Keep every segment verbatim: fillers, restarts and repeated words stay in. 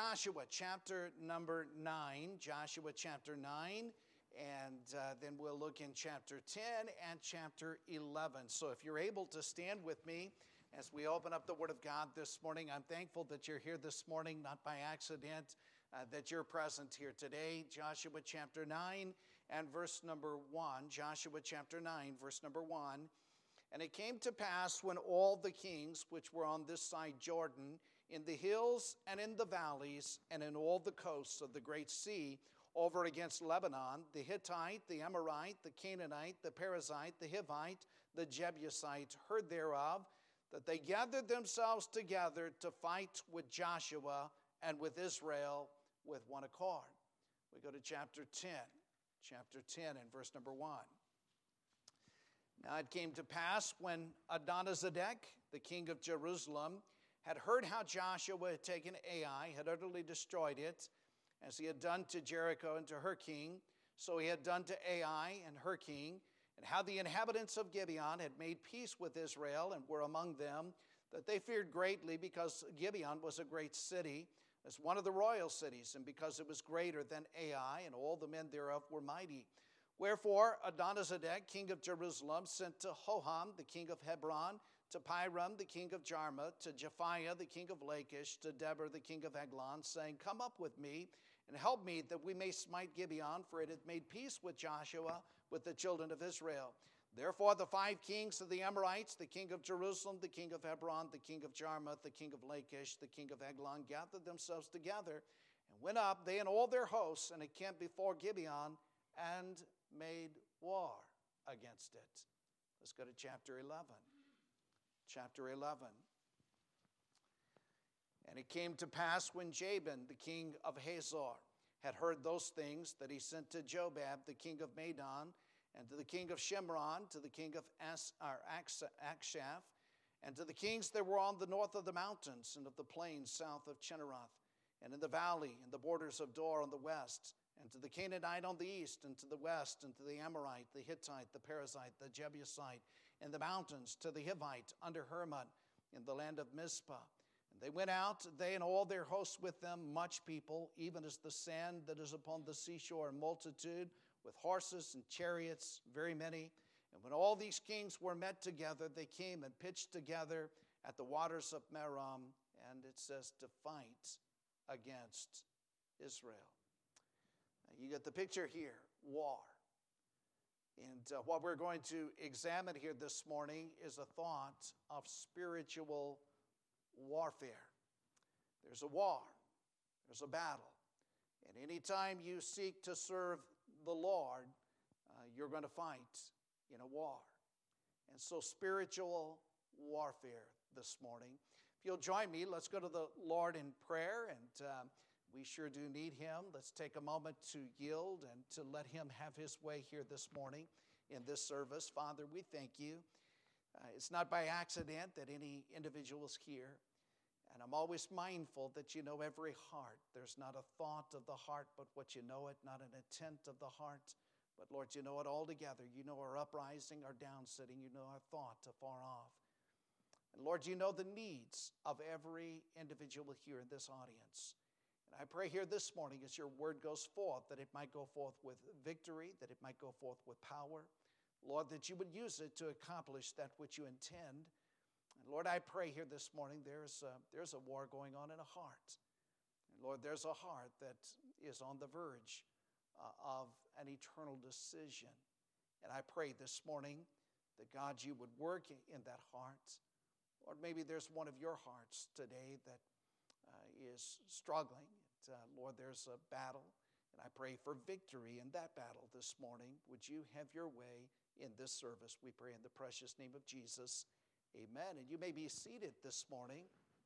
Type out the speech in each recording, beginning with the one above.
Joshua chapter number nine, Joshua chapter nine, and uh, then we'll look in chapter ten and chapter eleven. So if you're able to stand with me as we open up the Word of God this morning, I'm thankful that you're here this morning, not by accident, uh, that you're present here today. Joshua chapter nine and verse number one, Joshua chapter nine, verse number one. And it came to pass when all the kings which were on this side Jordan, in the hills and in the valleys, and in all the coasts of the great sea, over against Lebanon, the Hittite, the Amorite, the Canaanite, the Perizzite, the Hivite, the Jebusite, heard thereof, that they gathered themselves together to fight with Joshua and with Israel with one accord. We go to chapter ten, chapter ten and verse number one. Now it came to pass when Adonizedek, the king of Jerusalem, had heard how Joshua had taken Ai, had utterly destroyed it, as he had done to Jericho and to her king, so he had done to Ai and her king, and how the inhabitants of Gibeon had made peace with Israel and were among them, that they feared greatly, because Gibeon was a great city, as one of the royal cities, and because it was greater than Ai, and all the men thereof were mighty. Wherefore Adonizedek, king of Jerusalem, sent to Hoham, the king of Hebron, to Piram, the king of Jarmuth, to Japhiah, the king of Lachish, to Deber, the king of Eglon, saying, Come up with me, and help me, that we may smite Gibeon, for it hath made peace with Joshua, with the children of Israel. Therefore the five kings of the Amorites, the king of Jerusalem, the king of Hebron, the king of Jarmuth, the king of Lachish, the king of Eglon, gathered themselves together, and went up, they and all their hosts, and encamped before Gibeon, and made war against it. Let's go to chapter eleven. Chapter eleven. And it came to pass when Jabin, the king of Hazor, had heard those things, that he sent to Jobab, the king of Madon, and to the king of Shimron, to the king of As, or Akshaph, and to the kings that were on the north of the mountains and of the plains south of Chinneroth, and in the valley, and the borders of Dor on the west, and to the Canaanite on the east, and to the west, and to the Amorite, the Hittite, the Perizzite, the Jebusite, in the mountains, to the Hivite, under Hermon, in the land of Mizpah. And they went out, they and all their hosts with them, much people, even as the sand that is upon the seashore, in multitude, with horses and chariots, very many. And when all these kings were met together, they came and pitched together at the waters of Merom, and it says, to fight against Israel. You get the picture here, war. And uh, what we're going to examine here this morning is a thought of spiritual warfare. There's a war, there's a battle. And anytime you seek to serve the Lord, uh, you're going to fight in a war. And so spiritual warfare this morning. If you'll join me, let's go to the Lord in prayer, and uh, we sure do need him. Let's take a moment to yield and to let him have his way here this morning in this service. Father, we thank you. Uh, it's not by accident that any individual is here. And I'm always mindful that you know every heart. There's not a thought of the heart, but what you know it, not an intent of the heart. But Lord, you know it all together. You know our uprising, our downsitting. You know our thought afar off. And Lord, you know the needs of every individual here in this audience. And I pray here this morning as your word goes forth, that it might go forth with victory, that it might go forth with power. Lord, that you would use it to accomplish that which you intend. And Lord, I pray here this morning, there's a, there's a war going on in a heart. And Lord, there's a heart that is on the verge uh, of an eternal decision. And I pray this morning that God, you would work in that heart. Lord, maybe there's one of your hearts today that Uh, is struggling. And, uh, Lord, there's a battle, and I pray for victory in that battle this morning. Would you have your way in this service? We pray in the precious name of Jesus. Amen. And you may be seated this morning.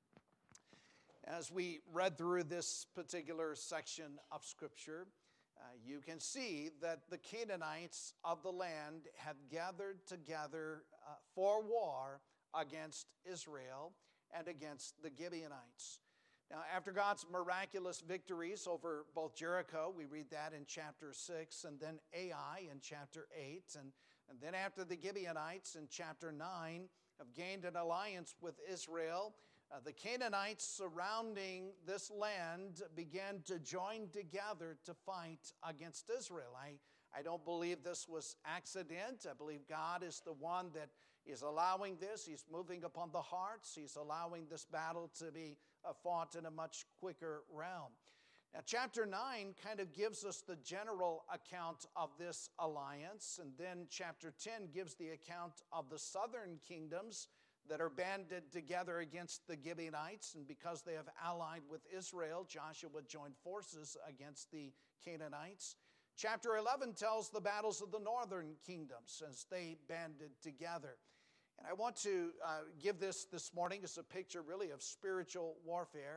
As we read through this particular section of Scripture, uh, you can see that the Canaanites of the land had gathered together uh, for war against Israel and against the Gibeonites. Now, after God's miraculous victories over both Jericho, we read that in chapter six, and then Ai in chapter eight, and, and then after the Gibeonites in chapter nine have gained an alliance with Israel, Uh, the Canaanites surrounding this land began to join together to fight against Israel. I, I don't believe this was accident. I believe God is the one that is allowing this. He's moving upon the hearts. He's allowing this battle to be uh, fought in a much quicker realm. Now, chapter nine kind of gives us the general account of this alliance, and then chapter ten gives the account of the southern kingdoms that are banded together against the Gibeonites, and because they have allied with Israel, Joshua joined forces against the Canaanites. Chapter eleven tells the battles of the northern kingdoms as they banded together. And I want to uh, give this this morning as a picture really of spiritual warfare.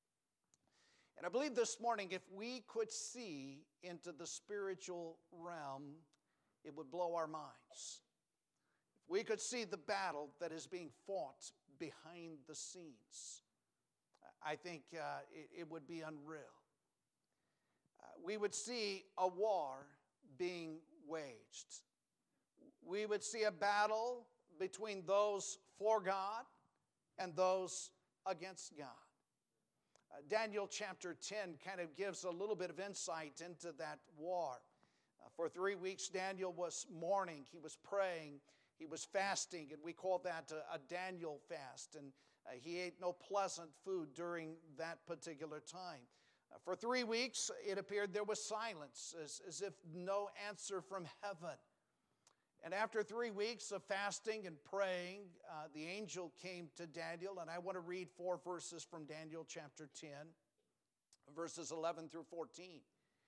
And I believe this morning if we could see into the spiritual realm, it would blow our minds. If we could see the battle that is being fought behind the scenes, I think uh, it, it would be unreal. Uh, we would see a war being waged. We would see a battle between those for God and those against God. Uh, Daniel chapter ten kind of gives a little bit of insight into that war. Uh, for three weeks, Daniel was mourning, he was praying, he was fasting, and we call that a, a Daniel fast. And uh, he ate no pleasant food during that particular time. Uh, for three weeks, it appeared there was silence, as, as if no answer from heaven. And after three weeks of fasting and praying, uh, the angel came to Daniel, and I want to read four verses from Daniel chapter ten, verses eleven through fourteen.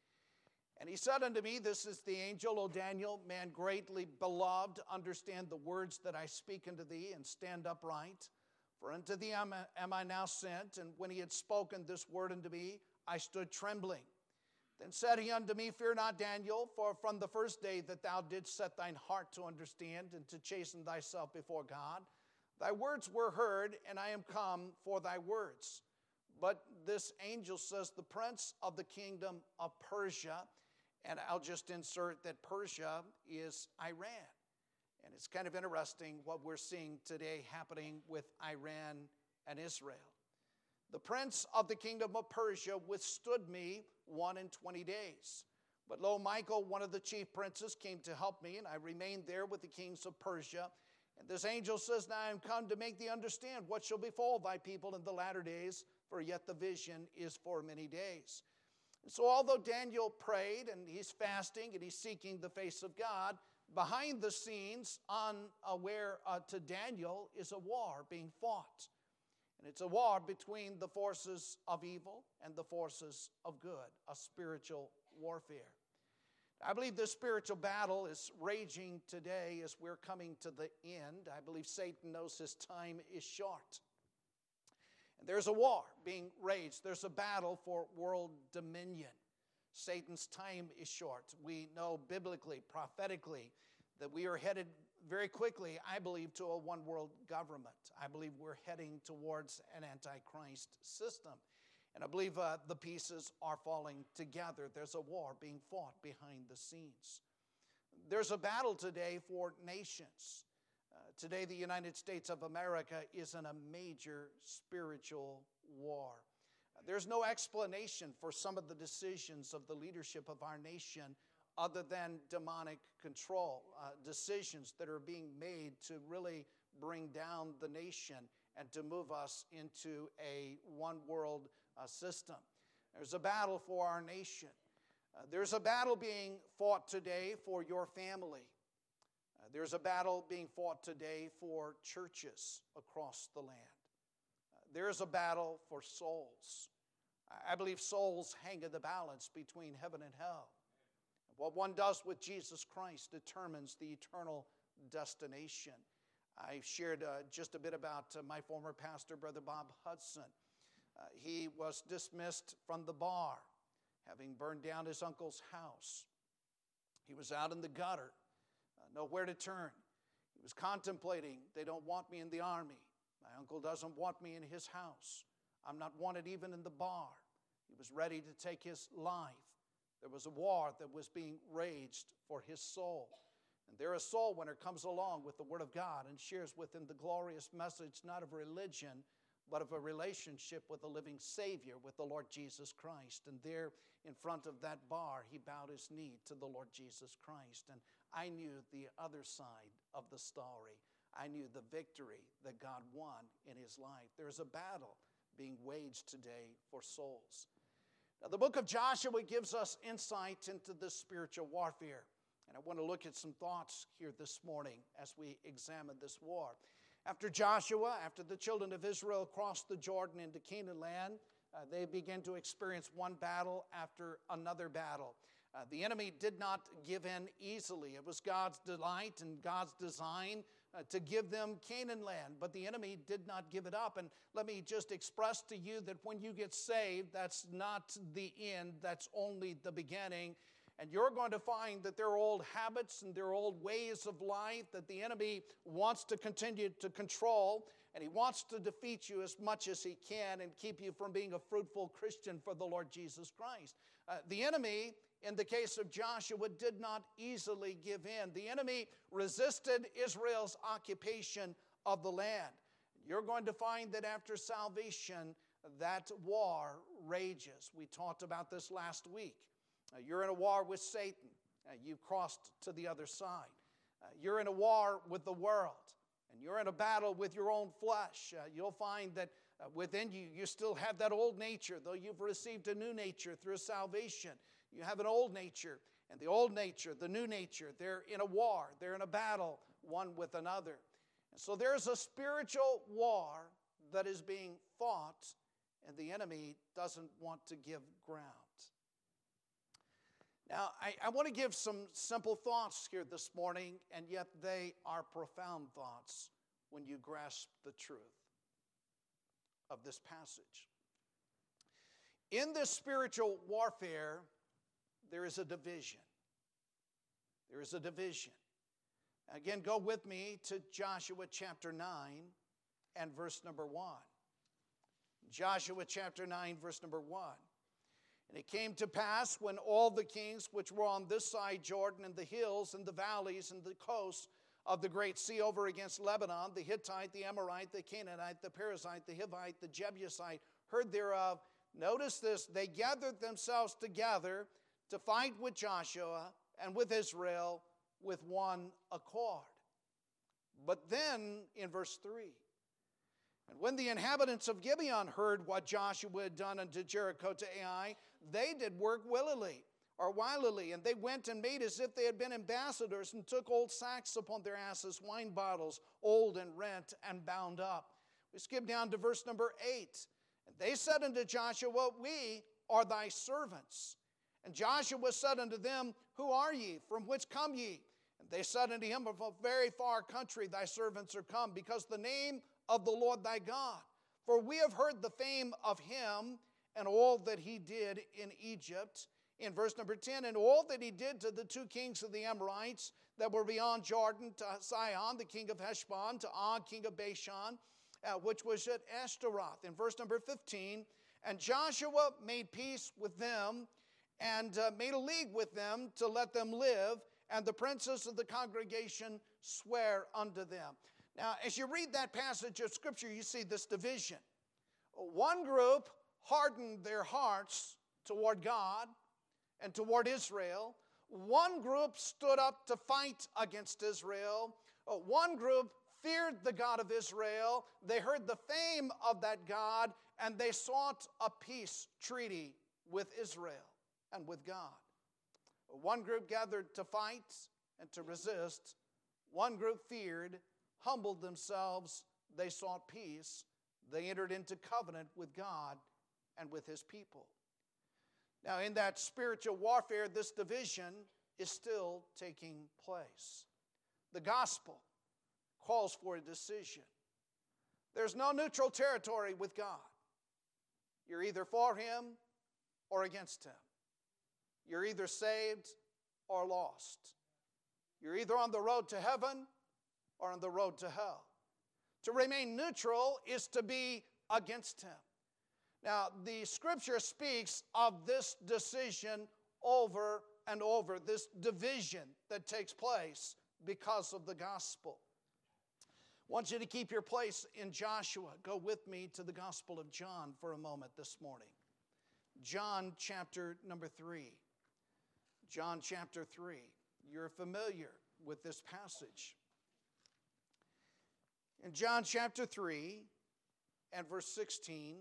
And he said unto me, this is the angel, O Daniel, man greatly beloved, understand the words that I speak unto thee, and stand upright. For unto thee am I, am I now sent. And when he had spoken this word unto me, I stood trembling. Then said he unto me, fear not, Daniel, for from the first day that thou didst set thine heart to understand and to chasten thyself before God, thy words were heard, and I am come for thy words. But this angel says, the prince of the kingdom of Persia, and I'll just insert that Persia is Iran. And it's kind of interesting what we're seeing today happening with Iran and Israel. The prince of the kingdom of Persia withstood me one and twenty days. But lo, Michael, one of the chief princes, came to help me, and I remained there with the kings of Persia. And this angel says, now I am come to make thee understand what shall befall thy people in the latter days, for yet the vision is for many days. And so although Daniel prayed, and he's fasting, and he's seeking the face of God, behind the scenes, unaware uh, to Daniel, is a war being fought. And it's a war between the forces of evil and the forces of good, a spiritual warfare. I believe this spiritual battle is raging today as we're coming to the end. I believe Satan knows his time is short. And there's a war being raged. There's a battle for world dominion. Satan's time is short. We know biblically, prophetically, that we are headed very quickly, I believe, to a one-world government. I believe we're heading towards an antichrist system. And I believe uh, the pieces are falling together. There's a war being fought behind the scenes. There's a battle today for nations. Uh, today, the United States of America is in a major spiritual war. Uh, there's no explanation for some of the decisions of the leadership of our nation other than demonic control, uh, decisions that are being made to really bring down the nation and to move us into a one-world uh, system. There's a battle for our nation. Uh, there's a battle being fought today for your family. Uh, there's a battle being fought today for churches across the land. Uh, there's a battle for souls. I, I believe souls hang in the balance between heaven and hell. What one does with Jesus Christ determines the eternal destination. I shared uh, just a bit about uh, my former pastor, Brother Bob Hudson. Uh, he was dismissed from the bar, having burned down his uncle's house. He was out in the gutter, uh, nowhere to turn. He was contemplating, they don't want me in the army. My uncle doesn't want me in his house. I'm not wanted even in the bar. He was ready to take his life. There was a war that was being raged for his soul. And there a soul winner comes along with the Word of God and shares with him the glorious message, not of religion, but of a relationship with the living Savior, with the Lord Jesus Christ. And there in front of that bar, he bowed his knee to the Lord Jesus Christ. And I knew the other side of the story. I knew the victory that God won in his life. There's a battle being waged today for souls. Now, the book of Joshua gives us insight into this spiritual warfare. And I want to look at some thoughts here this morning as we examine this war. After Joshua, after the children of Israel crossed the Jordan into Canaan land, uh, they began to experience one battle after another battle. Uh, the enemy did not give in easily. It was God's delight and God's design uh, to give them Canaan land, but the enemy did not give it up. And let me just express to you that when you get saved, that's not the end, that's only the beginning. And you're going to find that there are old habits and there are old ways of life that the enemy wants to continue to control, and he wants to defeat you as much as he can and keep you from being a fruitful Christian for the Lord Jesus Christ. Uh, the enemy, in the case of Joshua, did not easily give in. The enemy resisted Israel's occupation of the land. You're going to find that after salvation, that war rages. We talked about this last week. Uh, you're in a war with Satan. Uh, you've crossed to the other side. Uh, you're in a war with the world. And you're in a battle with your own flesh. Uh, you'll find that uh, within you, you still have that old nature. Though you've received a new nature through salvation, you have an old nature. And the old nature, the new nature, they're in a war. They're in a battle one with another. And so there's a spiritual war that is being fought, and the enemy doesn't want to give ground. Now, I, I want to give some simple thoughts here this morning, and yet they are profound thoughts when you grasp the truth of this passage. In this spiritual warfare, there is a division. There is a division. Again, go with me to Joshua chapter nine and verse number one. Joshua chapter nine, verse number one. And it came to pass when all the kings which were on this side Jordan, and the hills and the valleys and the coasts of the great sea over against Lebanon, the Hittite, the Amorite, the Canaanite, the Perizzite, the Hivite, the Jebusite, heard thereof. Notice this, they gathered themselves together to fight with Joshua and with Israel with one accord. But then in verse three, and when the inhabitants of Gibeon heard what Joshua had done unto Jericho to Ai, they did work willily or wilily, and they went and made as if they had been ambassadors, and took old sacks upon their asses, wine bottles, old and rent, and bound up. We skip down to verse number eight. And they said unto Joshua, we are thy servants. And Joshua said unto them, who are ye? From whence come ye? And they said unto him, of a very far country thy servants are come, because the name of the Lord thy God. For we have heard the fame of him and all that he did in Egypt. In verse number ten, and all that he did to the two kings of the Amorites that were beyond Jordan, to Sihon, the king of Heshbon, to Og, king of Bashan, uh, which was at Ashtaroth. In verse number fifteen, and Joshua made peace with them and uh, made a league with them to let them live, and the princes of the congregation swear unto them. Now, as you read that passage of Scripture, you see this division. One group hardened their hearts toward God and toward Israel. One group stood up to fight against Israel. One group feared the God of Israel. They heard the fame of that God, and they sought a peace treaty with Israel and with God. One group gathered to fight and to resist. One group feared, humbled themselves, they sought peace, they entered into covenant with God and with his people. Now, in that spiritual warfare, this division is still taking place. The gospel calls for a decision. There's no neutral territory with God. You're either for him or against him. You're either saved or lost. You're either on the road to heaven or on the road to hell. To remain neutral is to be against him. Now, the Scripture speaks of this decision over and over, this division that takes place because of the gospel. want you to keep your place in Joshua. Go with me to the Gospel of John for a moment this morning. John chapter number three. John chapter three. You're familiar with this passage. In John chapter three and verse sixteen,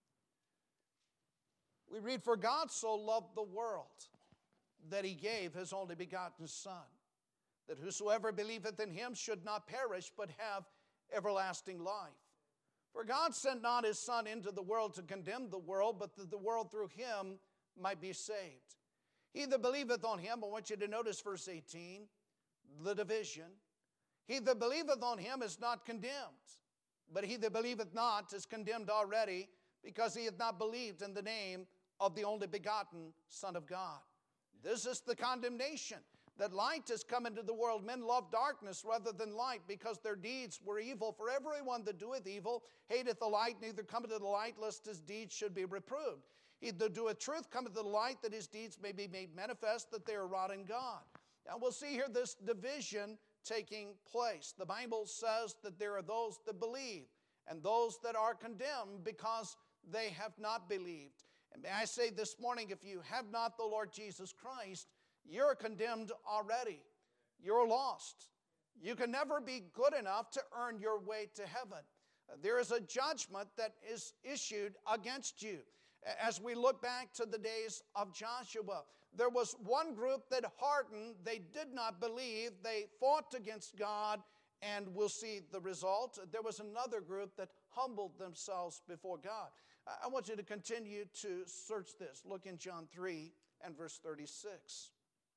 we read, "For God so loved the world that he gave his only begotten Son, that whosoever believeth in him should not perish, but have everlasting life. For God sent not his Son into the world to condemn the world, but that the world through him might be saved. He that believeth on him," I want you to notice verse eighteen, the division. "He that believeth on him is not condemned, but he that believeth not is condemned already, because he hath not believed in the name of the only begotten Son of God. This is the condemnation, that light has come into the world. Men love darkness rather than light, because their deeds were evil. For everyone that doeth evil hateth the light, neither cometh to the light, lest his deeds should be reproved. He that doeth truth cometh to the light, that his deeds may be made manifest, that they are wrought in God." Now we'll see here this division taking place. The Bible says that there are those that believe and those that are condemned because they have not believed. And may I say this morning, if you have not the Lord Jesus Christ, you're condemned already. You're lost. You can never be good enough to earn your way to heaven. There is a judgment that is issued against you. As we look back to the days of Joshua, there was one group that hardened. They did not believe. They fought against God, and we'll see the result. There was another group that humbled themselves before God. I want you to continue to search this. Look in John three and verse thirty-six.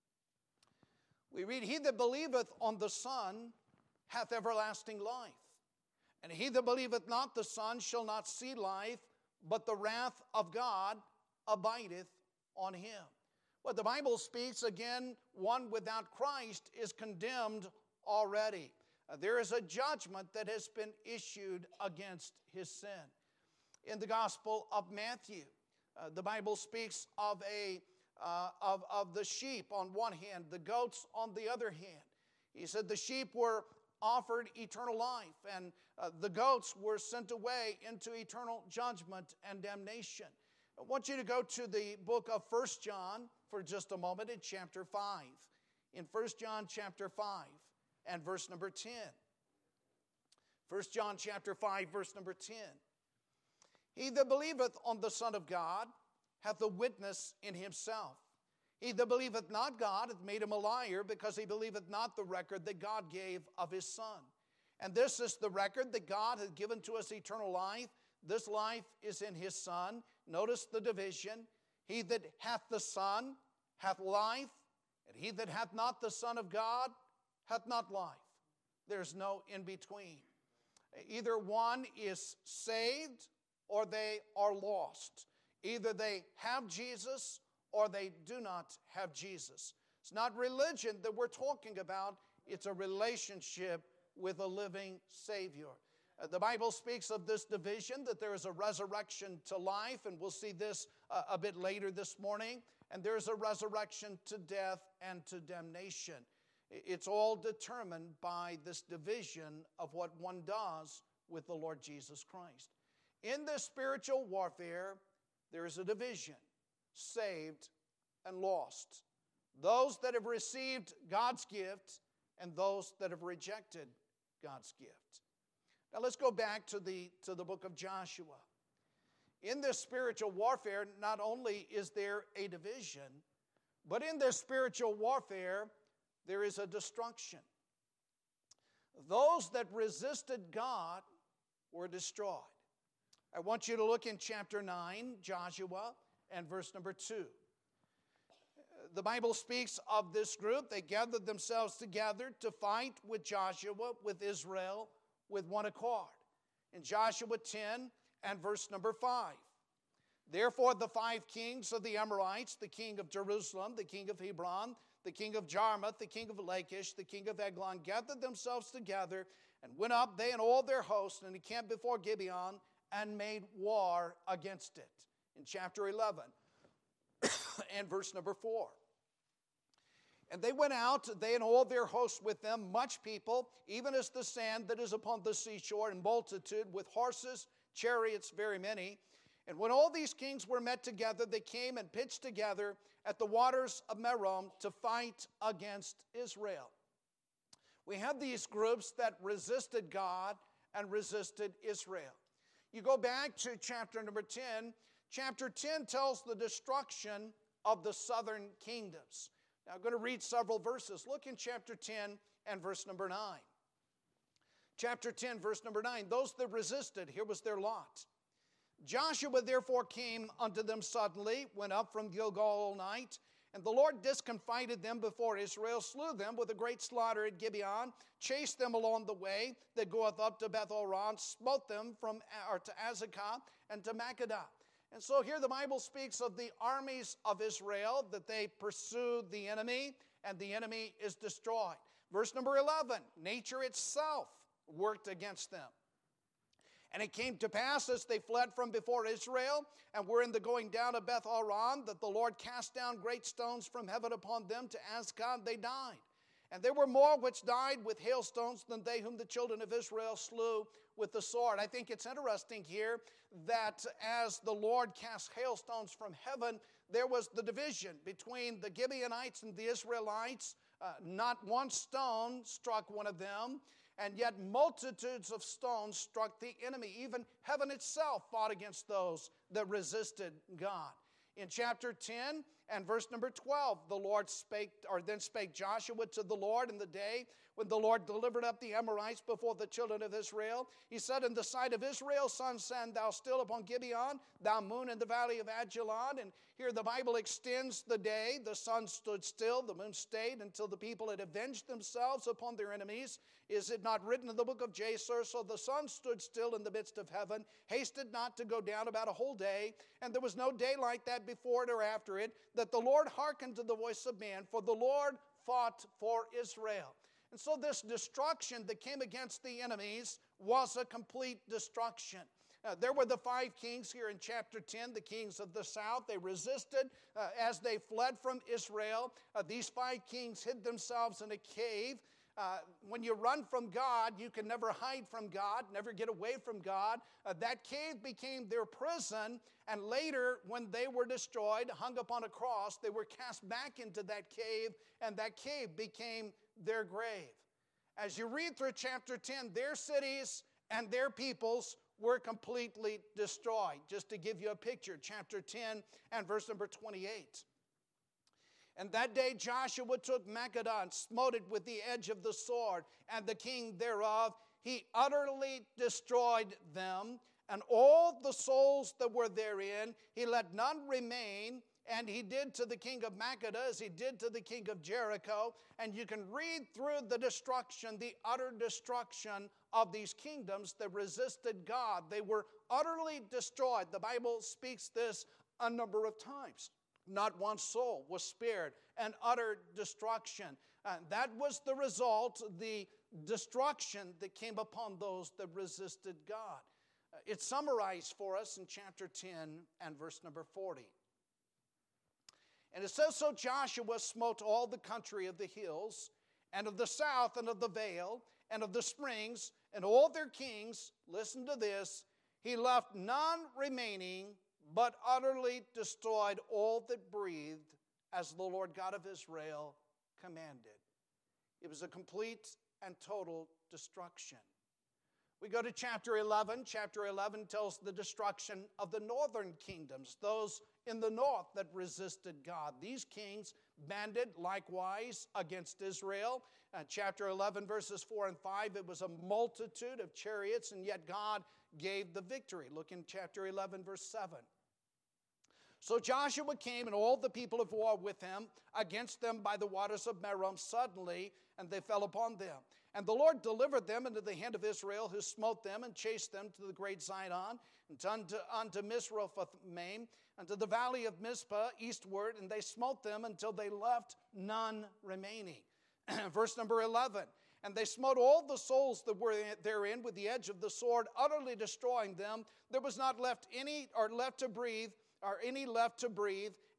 We read, "He that believeth on the Son hath everlasting life. And he that believeth not the Son shall not see life, but the wrath of God abideth on him." What the Bible speaks, again, one without Christ is condemned already. Uh, there is a judgment that has been issued against his sin. In the Gospel of Matthew, uh, the Bible speaks of a uh, of, of the sheep on one hand, the goats on the other hand. He said the sheep were offered eternal life, and uh, the goats were sent away into eternal judgment and damnation. I want you to go to the book of First John for just a moment in chapter five. In First John chapter five and verse number ten. First John chapter five, verse number ten. "He that believeth on the Son of God hath a witness in himself. He that believeth not God hath made him a liar, because he believeth not the record that God gave of his Son. And this is the record, that God hath given to us eternal life. This life is in his Son." Notice the division. "He that hath the Son hath life, and he that hath not the Son of God hath not life." There's no in between. Either one is saved or they are lost. Either they have Jesus or they do not have Jesus. It's not religion that we're talking about. It's a relationship with a living Savior. Uh, the Bible speaks of this division, that there is a resurrection to life, and we'll see this uh, a bit later this morning. And there is a resurrection to death and to damnation. It's all determined by this division of what one does with the Lord Jesus Christ. In this spiritual warfare, there is a division, saved and lost. Those that have received God's gift and those that have rejected God's gift. Now let's go back to the, to the book of Joshua. In this spiritual warfare, not only is there a division, but in this spiritual warfare, there is a destruction. Those that resisted God were destroyed. I want you to look in chapter nine, Joshua, and verse number two. The Bible speaks of this group. They gathered themselves together to fight with Joshua, with Israel, with one accord. In Joshua ten and verse number five. "Therefore the five kings of the Amorites, the king of Jerusalem, the king of Hebron, the king of Jarmuth, the king of Lachish, the king of Eglon, gathered themselves together and went up, they and all their hosts, and encamped before Gibeon, and made war against it." In chapter eleven and verse number four. And they went out, they and all their hosts with them, much people, even as the sand that is upon the seashore, in multitude, with horses, chariots, very many. And when all these kings were met together, they came and pitched together at the waters of Merom to fight against Israel. We have these groups that resisted God and resisted Israel. You go back to chapter number ten. Chapter ten tells the destruction of the southern kingdoms. Now, I'm going to read several verses. Look in chapter ten and verse number nine. Chapter ten, verse number nine. Those that resisted, here was their lot. Joshua therefore came unto them suddenly, went up from Gilgal all night, and the Lord discomfited them before Israel, slew them with a great slaughter at Gibeon, chased them along the way that goeth up to Beth-horon, smote them from or to Azekah and to Makkedah. And so here the Bible speaks of the armies of Israel, that they pursued the enemy, and the enemy is destroyed. Verse number eleven, nature itself worked against them. And it came to pass as they fled from before Israel and were in the going down of Beth-horon, that the Lord cast down great stones from heaven upon them to Azekah, and they died. And there were more which died with hailstones than they whom the children of Israel slew with the sword. I think it's interesting here that as the Lord cast hailstones from heaven, there was the division between the Gibeonites and the Israelites. Uh, not one stone struck one of them, and yet multitudes of stones struck the enemy. Even heaven itself fought against those that resisted God. In chapter ten and verse number twelve, the Lord spake, or then spake Joshua to the Lord in the day when the Lord delivered up the Amorites before the children of Israel. He said, in the sight of Israel, sun, stand thou still upon Gibeon, thou moon in the valley of Ajalon. And here the Bible extends the day. The sun stood still, the moon stayed until the people had avenged themselves upon their enemies. Is it not written in the book of Jasher? So the sun stood still in the midst of heaven, hasted not to go down about a whole day, and there was no day like that before it or after it, that the Lord hearkened to the voice of man, for the Lord fought for Israel. And so this destruction that came against the enemies was a complete destruction. Uh, there were the five kings here in chapter ten, the kings of the south. They resisted uh, as they fled from Israel. Uh, these five kings hid themselves in a cave. Uh, when you run from God, you can never hide from God, never get away from God. Uh, that cave became their prison, and later, when they were destroyed, hung upon a cross, they were cast back into that cave, and that cave became their grave. As you read through chapter ten, their cities and their peoples were completely destroyed. Just to give you a picture, chapter ten and verse number twenty-eight. And that day Joshua took Makkedah and smote it with the edge of the sword, and the king thereof, he utterly destroyed them, and all the souls that were therein, he let none remain. And he did to the king of Makkedah as he did to the king of Jericho. And you can read through the destruction, the utter destruction of these kingdoms that resisted God. They were utterly destroyed. The Bible speaks this a number of times. Not one soul was spared, an utter destruction. Uh, that was the result, the destruction that came upon those that resisted God. Uh, it's summarized for us in chapter ten and verse number forty. And it says, so Joshua smote all the country of the hills, and of the south, and of the vale, and of the springs, and all their kings. Listen to this. He left none remaining, but utterly destroyed all that breathed, as the Lord God of Israel commanded. It was a complete and total destruction. We go to chapter eleven. Chapter eleven tells the destruction of the northern kingdoms, those in the north that resisted God. These kings banded likewise against Israel. Uh, chapter eleven, verses four and five, it was a multitude of chariots, and yet God gave the victory. Look in chapter eleven, verse seven. So Joshua came and all the people of war with him against them by the waters of Merom suddenly, and they fell upon them. And the Lord delivered them into the hand of Israel, who smote them and chased them to the great Zidon, and unto, unto Misrophoth-maim, unto the valley of Mizpah eastward, and they smote them until they left none remaining. Verse number eleven. And they smote all the souls that were therein with the edge of the sword, utterly destroying them. There was not left any or left to breathe, or any left to breathe,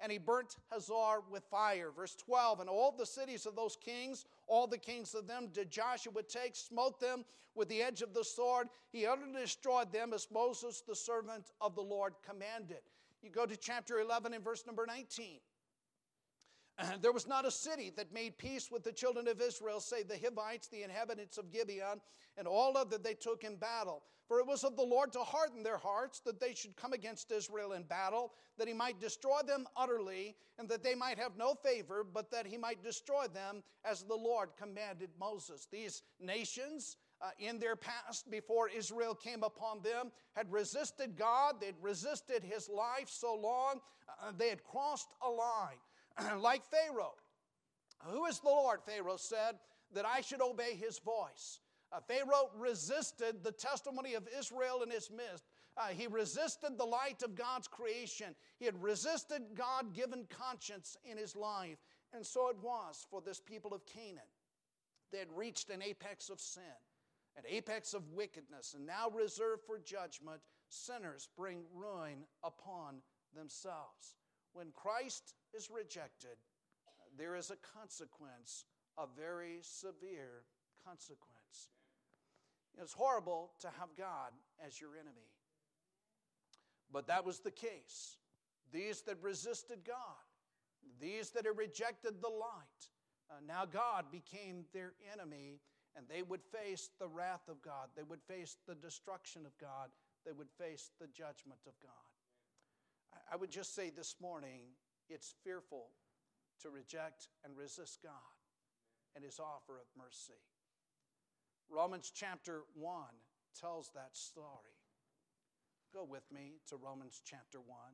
and he burnt Hazor with fire. Verse twelve, and all the cities of those kings, all the kings of them did Joshua take, smote them with the edge of the sword. He utterly destroyed them as Moses, the servant of the Lord, commanded. You go to chapter eleven and verse number nineteen. There was not a city that made peace with the children of Israel, save the Hivites, the inhabitants of Gibeon, and all other they took in battle. For it was of the Lord to harden their hearts, that they should come against Israel in battle, that he might destroy them utterly, and that they might have no favor, but that he might destroy them as the Lord commanded Moses. These nations, uh, in their past, before Israel came upon them, had resisted God. They had resisted his life so long, uh, they had crossed a line. Like Pharaoh. Who is the Lord, Pharaoh said, that I should obey his voice? Uh, Pharaoh resisted the testimony of Israel in his midst. Uh, he resisted the light of God's creation. He had resisted God-given conscience in his life. And so it was for this people of Canaan. They had reached an apex of sin, an apex of wickedness, and now reserved for judgment, sinners bring ruin upon themselves. When Christ is rejected, there is a consequence, a very severe consequence. It's horrible to have God as your enemy. But that was the case. These that resisted God, these that had rejected the light, uh, now God became their enemy, and they would face the wrath of God. They would face the destruction of God. They would face the judgment of God. I would just say this morning, it's fearful to reject and resist God and his offer of mercy. Romans chapter one tells that story. Go with me to Romans chapter one.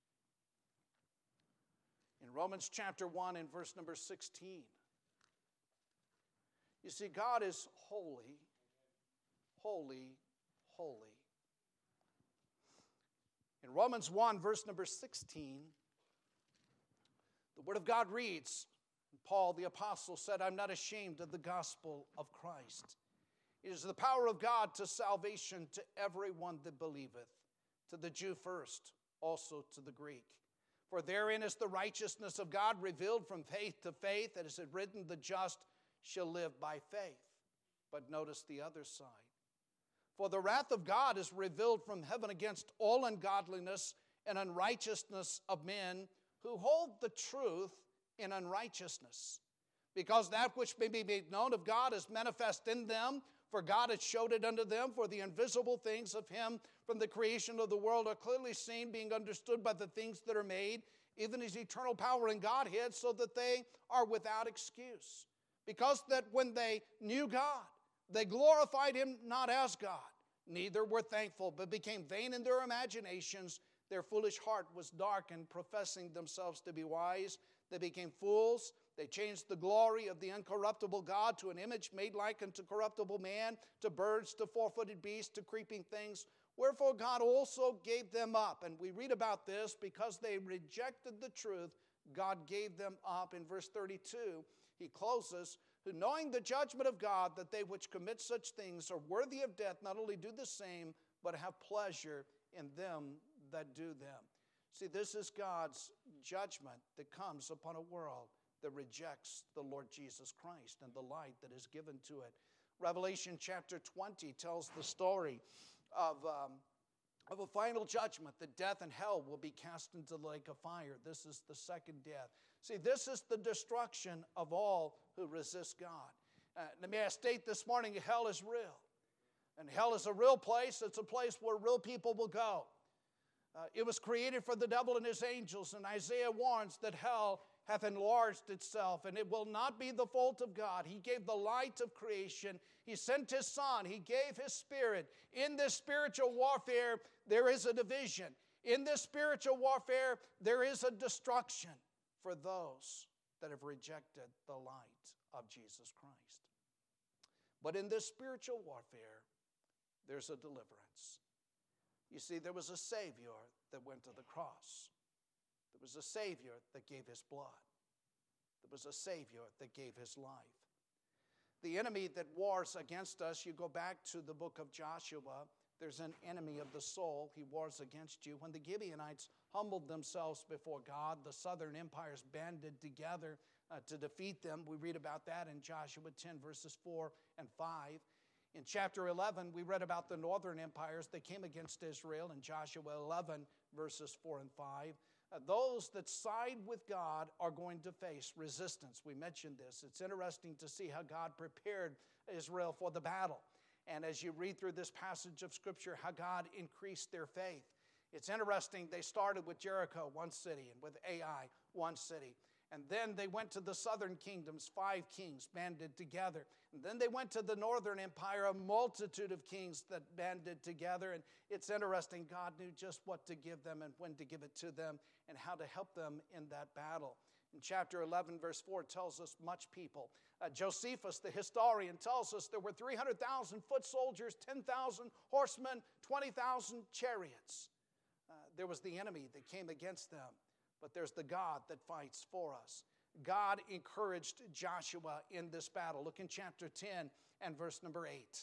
In Romans chapter one and verse number sixteen, you see, God is holy, holy, holy. In Romans one, verse number sixteen, the Word of God reads, Paul the apostle said, I'm not ashamed of the gospel of Christ. It is the power of God to salvation to everyone that believeth, to the Jew first, also to the Greek. For therein is the righteousness of God revealed from faith to faith, as it is written, the just shall live by faith. But notice the other side. For the wrath of God is revealed from heaven against all ungodliness and unrighteousness of men who hold the truth in unrighteousness. Because that which may be made known of God is manifest in them, for God hath showed it unto them, for the invisible things of him from the creation of the world are clearly seen, being understood by the things that are made, even his eternal power in Godhead, so that they are without excuse. Because that when they knew God, they glorified him not as God, neither were thankful, but became vain in their imaginations. Their foolish heart was darkened, professing themselves to be wise. They became fools. They changed the glory of the uncorruptible God to an image made like unto corruptible man, to birds, to four-footed beasts, to creeping things. Wherefore God also gave them up. And we read about this because they rejected the truth. God gave them up. In verse thirty-two, he closes, who knowing the judgment of God, that they which commit such things are worthy of death, not only do the same, but have pleasure in them that do them. See, this is God's judgment that comes upon a world that rejects the Lord Jesus Christ and the light that is given to it. Revelation chapter twenty tells the story of, um, of a final judgment, that death and hell will be cast into the lake of fire. This is the second death. See, this is the destruction of all who resist God. Uh, let me state this morning, hell is real. And hell is a real place. It's a place where real people will go. Uh, it was created for the devil and his angels, and Isaiah warns that hell hath enlarged itself, and it will not be the fault of God. He gave the light of creation. He sent his Son. He gave his Spirit. In this spiritual warfare, there is a division. In this spiritual warfare, there is a destruction for those that have rejected the light of Jesus Christ. But in this spiritual warfare, there's a deliverance. You see, there was a Savior that went to the cross. There was a Savior that gave his blood. There was a Savior that gave his life. The enemy that wars against us, you go back to the book of Joshua, there's an enemy of the soul. He wars against you. When the Gibeonites humbled themselves before God. The southern empires banded together uh, to defeat them. We read about that in Joshua ten, verses four and five. In chapter eleven, we read about the northern empires that came against Israel in Joshua eleven, verses four and five. Uh, those that side with God are going to face resistance. We mentioned this. It's interesting to see how God prepared Israel for the battle. And as you read through this passage of Scripture, how God increased their faith. It's interesting, they started with Jericho, one city, and with Ai, one city. And then they went to the southern kingdoms, five kings banded together. And then they went to the northern empire, a multitude of kings that banded together. And it's interesting, God knew just what to give them and when to give it to them and how to help them in that battle. In chapter eleven, verse four, it tells us much people. Uh, Josephus, the historian, tells us there were three hundred thousand foot soldiers, ten thousand horsemen, twenty thousand chariots. Uh, there was the enemy that came against them. But there's the God that fights for us. God encouraged Joshua in this battle. Look in chapter ten and verse number eight.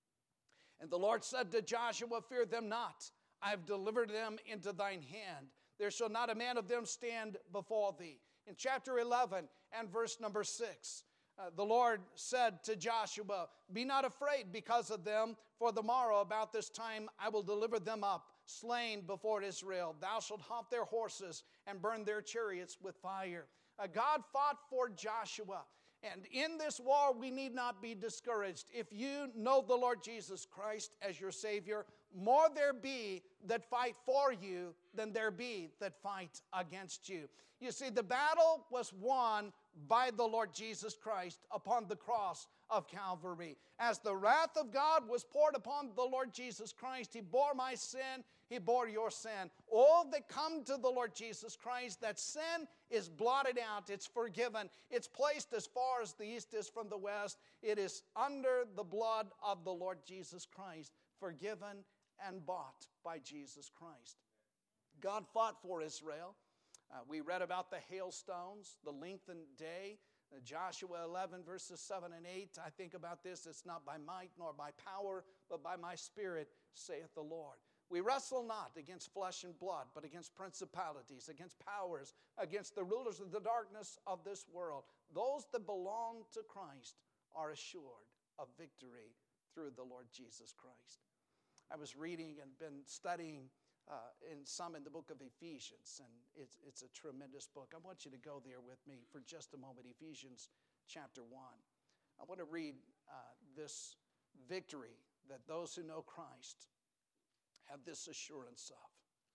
And the Lord said to Joshua, fear them not. I have delivered them into thine hand. There shall not a man of them stand before thee. In chapter eleven and verse number six, uh, the Lord said to Joshua, be not afraid because of them, for the morrow about this time I will deliver them up, slain before Israel. Thou shalt haunt their horses and burn their chariots with fire. Uh, God fought for Joshua. And in this war, we need not be discouraged. If you know the Lord Jesus Christ as your Savior, more there be that fight for you than there be that fight against you. You see, the battle was won by the Lord Jesus Christ upon the cross of Calvary. As the wrath of God was poured upon the Lord Jesus Christ, He bore my sin, He bore your sin. All that come to the Lord Jesus Christ, that sin is blotted out, it's forgiven, it's placed as far as the east is from the west. It is under the blood of the Lord Jesus Christ, forgiven and bought by Jesus Christ. God fought for Israel. Uh, we read about the hailstones, the lengthened day. Uh, Joshua eleven, verses seven and eight, I think about this. It's not by might nor by power, but by my Spirit, saith the Lord. We wrestle not against flesh and blood, but against principalities, against powers, against the rulers of the darkness of this world. Those that belong to Christ are assured of victory through the Lord Jesus Christ. I was reading and been studying Uh, in some in the book of Ephesians, and it's, it's a tremendous book. I want you to go there with me for just a moment, Ephesians chapter one. I want to read uh, this victory that those who know Christ have this assurance of.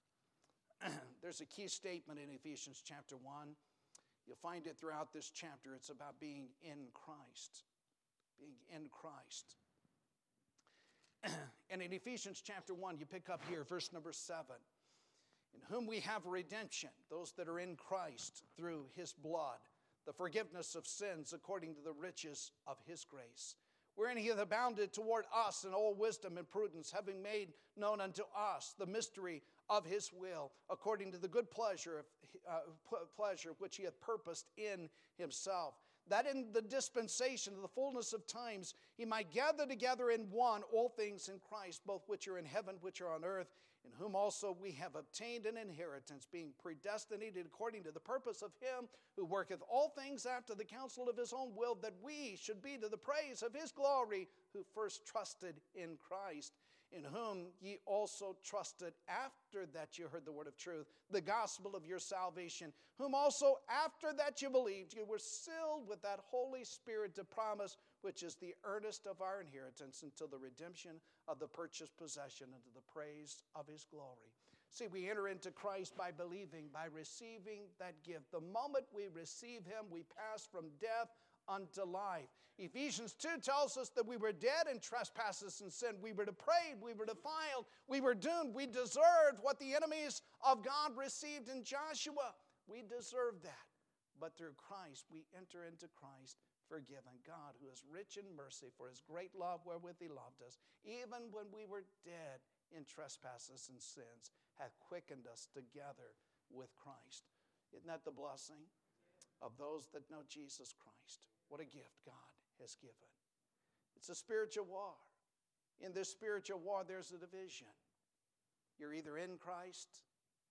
There's a key statement in Ephesians chapter one. You'll find it throughout this chapter. It's about being in Christ, being in Christ. And in Ephesians chapter one, you pick up here, verse number seven. In whom we have redemption, those that are in Christ through His blood, the forgiveness of sins according to the riches of His grace, wherein He hath abounded toward us in all wisdom and prudence, having made known unto us the mystery of His will, according to the good pleasure of uh, pleasure which He hath purposed in Himself, that in the dispensation of the fullness of times He might gather together in one all things in Christ, both which are in heaven, which are on earth, in whom also we have obtained an inheritance, being predestinated according to the purpose of Him who worketh all things after the counsel of His own will, that we should be to the praise of His glory, who first trusted in Christ, in whom ye also trusted after that you heard the word of truth, the gospel of your salvation, whom also after that you believed, you were sealed with that Holy Spirit to promise, which is the earnest of our inheritance until the redemption of the purchased possession, unto the praise of His glory. See, we enter into Christ by believing, by receiving that gift. The moment we receive Him, we pass from death unto life. Ephesians two tells us that we were dead in trespasses and sin. We were depraved, we were defiled, we were doomed. We deserved what the enemies of God received in Joshua. We deserved that. But through Christ, we enter into Christ forgiven. God, who is rich in mercy for His great love wherewith He loved us, even when we were dead in trespasses and sins, hath quickened us together with Christ. Isn't that the blessing of those that know Jesus Christ? What a gift God has given. It's a spiritual war. In this spiritual war, there's a division. You're either in Christ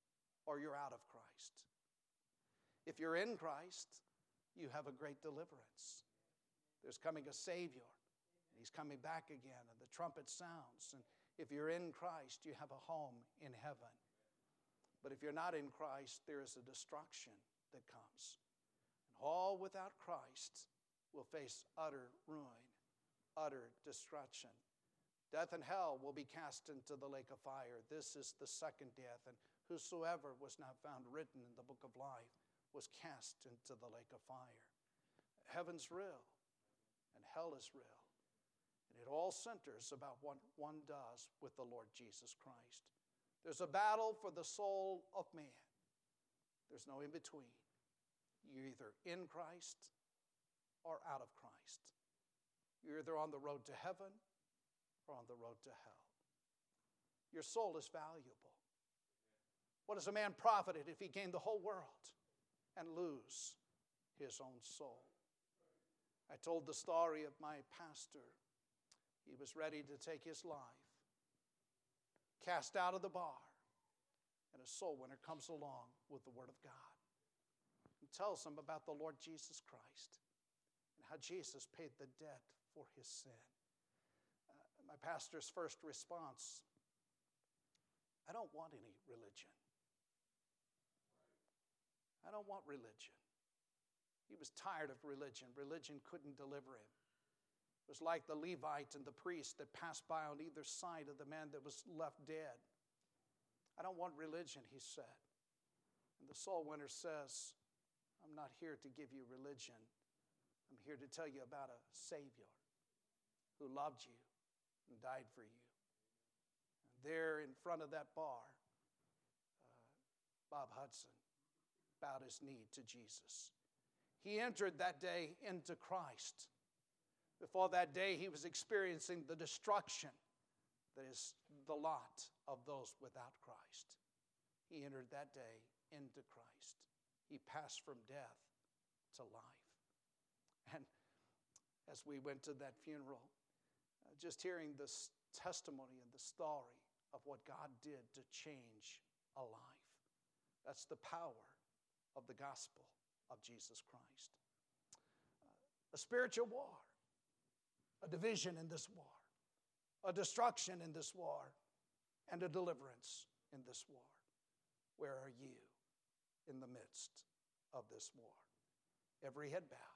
or you're out of Christ. If you're in Christ, you have a great deliverance. There's coming a Savior, and he's coming back again, and the trumpet sounds. And if you're in Christ, you have a home in heaven. But if you're not in Christ, there is a destruction that comes. And all without Christ will face utter ruin, utter destruction. Death and hell will be cast into the lake of fire. This is the second death. And whosoever was not found written in the book of life was cast into the lake of fire. Heaven's real, and hell is real. And it all centers about what one does with the Lord Jesus Christ. There's a battle for the soul of man. There's no in between. You're either in Christ or out of Christ. You're either on the road to heaven or on the road to hell. Your soul is valuable. What is a man profited if he gained the whole world and lose his own soul? I told the story of my pastor. He was ready to take his life, cast out of the bar, and a soul winner comes along with the Word of God and tells him about the Lord Jesus Christ and how Jesus paid the debt for his sin. Uh, my pastor's first response, I don't want any religion. I don't want religion. He was tired of religion. Religion couldn't deliver him. It was like the Levite and the priest that passed by on either side of the man that was left dead. I don't want religion, he said. And the soul winner says, I'm not here to give you religion. I'm here to tell you about a Savior who loved you and died for you. And there in front of that bar, uh, Bob Hudson bowed his knee to Jesus. He entered that day into Christ. Before that day, he was experiencing the destruction that is the lot of those without Christ. He entered that day into Christ. He passed from death to life. And as we went to that funeral, uh, just hearing this testimony and the story of what God did to change a life, that's the power of the gospel of Jesus Christ. Uh, a spiritual war, a division in this war, a destruction in this war, and a deliverance in this war. Where are you in the midst of this war? Every head bowed.